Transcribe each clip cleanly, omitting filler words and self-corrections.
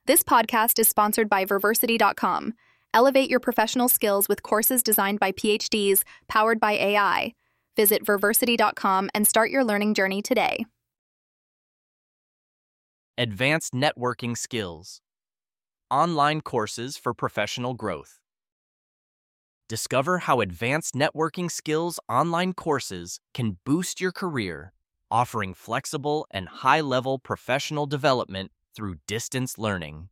This podcast is sponsored by Verversity.com. Elevate your professional skills with courses designed by PhDs, powered by AI. Visit Verversity.com and start your learning journey today. Advanced networking skills. Online courses for professional growth. Discover how advanced networking skills online courses can boost your career, offering flexible and high-level professional development through distance learning.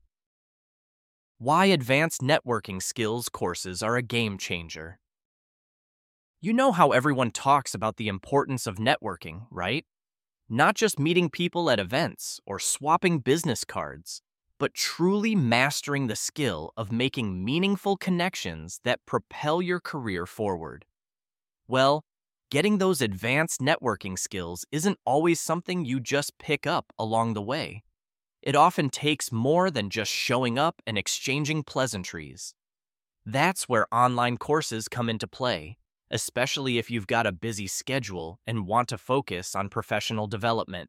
Why advanced networking skills courses are a game changer. You know how everyone talks about the importance of networking, right? Not just meeting people at events or swapping business cards, but truly mastering the skill of making meaningful connections that propel your career forward. Well, getting those advanced networking skills isn't always something you just pick up along the way. It often takes more than just showing up and exchanging pleasantries. That's where online courses come into play, especially if you've got a busy schedule and want to focus on professional development.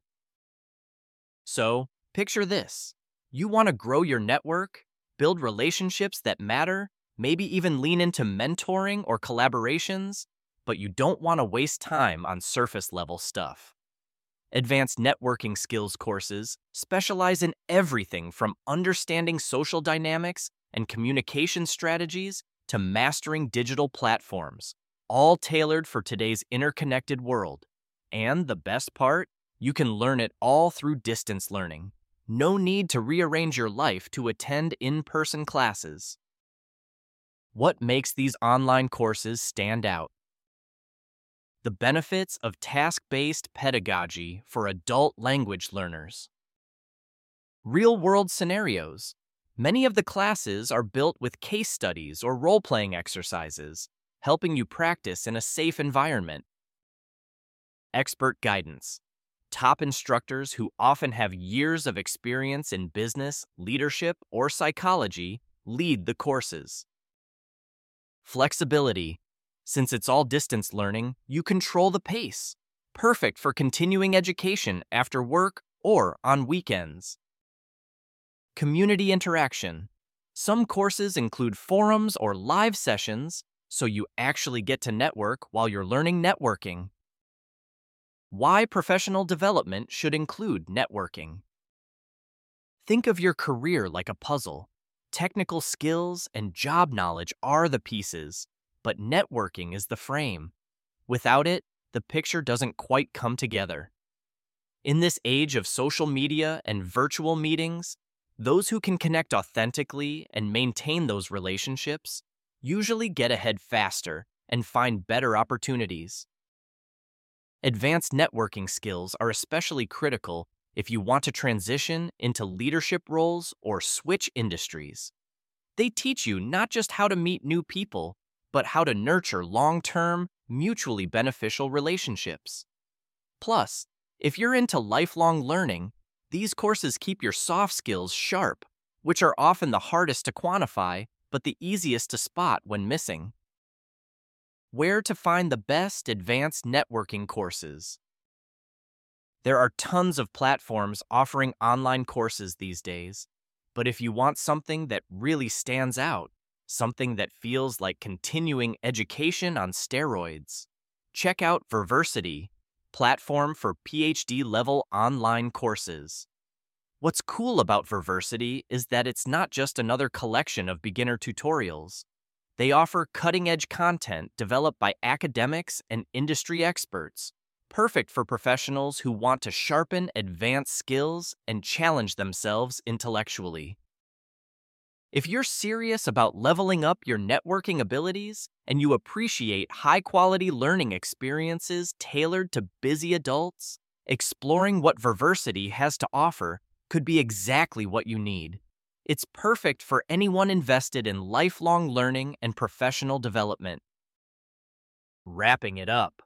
So, picture this. You want to grow your network, build relationships that matter, maybe even lean into mentoring or collaborations, but you don't want to waste time on surface-level stuff. Advanced networking skills courses specialize in everything from understanding social dynamics and communication strategies to mastering digital platforms, all tailored for today's interconnected world. And the best part? You can learn it all through distance learning. No need to rearrange your life to attend in-person classes. What makes these online courses stand out? The benefits of task-based pedagogy for adult language learners. Real-world scenarios. Many of the classes are built with case studies or role-playing exercises, helping you practice in a safe environment. Expert guidance. Top instructors who often have years of experience in business, leadership, or psychology lead the courses. Flexibility. Since it's all distance learning, you control the pace. Perfect for continuing education after work or on weekends. Community interaction. Some courses include forums or live sessions, so you actually get to network while you're learning networking. Why professional development should include networking. Think of your career like a puzzle. Technical skills and job knowledge are the pieces, but networking is the frame. Without it, the picture doesn't quite come together. In this age of social media and virtual meetings, those who can connect authentically and maintain those relationships usually get ahead faster and find better opportunities. Advanced networking skills are especially critical if you want to transition into leadership roles or switch industries. They teach you not just how to meet new people, but how to nurture long-term, mutually beneficial relationships. Plus, if you're into lifelong learning, these courses keep your soft skills sharp, which are often the hardest to quantify, but the easiest to spot when missing. Where to find the best advanced networking courses? There are tons of platforms offering online courses these days, but if you want something that really stands out, something that feels like continuing education on steroids, check out Verversity, platform for PhD-level online courses. What's cool about Verversity is that it's not just another collection of beginner tutorials. They offer cutting-edge content developed by academics and industry experts, perfect for professionals who want to sharpen advanced skills and challenge themselves intellectually. If you're serious about leveling up your networking abilities and you appreciate high-quality learning experiences tailored to busy adults, exploring what Verversity has to offer could be exactly what you need. It's perfect for anyone invested in lifelong learning and professional development. Wrapping it up.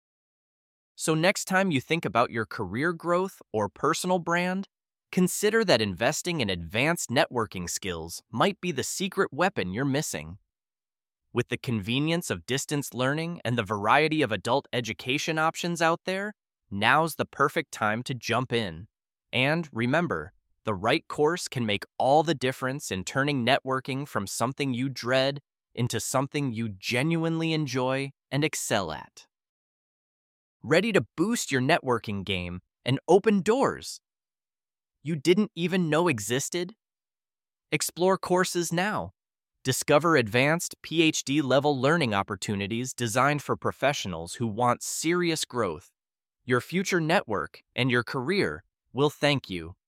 So next time you think about your career growth or personal brand, consider that investing in advanced networking skills might be the secret weapon you're missing. With the convenience of distance learning and the variety of adult education options out there, now's the perfect time to jump in. And remember, The right course can make all the difference in turning networking from something you dread into something you genuinely enjoy and excel at. Ready to boost your networking game and open doors you didn't even know existed? Explore courses now. Discover advanced PhD-level learning opportunities designed for professionals who want serious growth. Your future network and your career will thank you.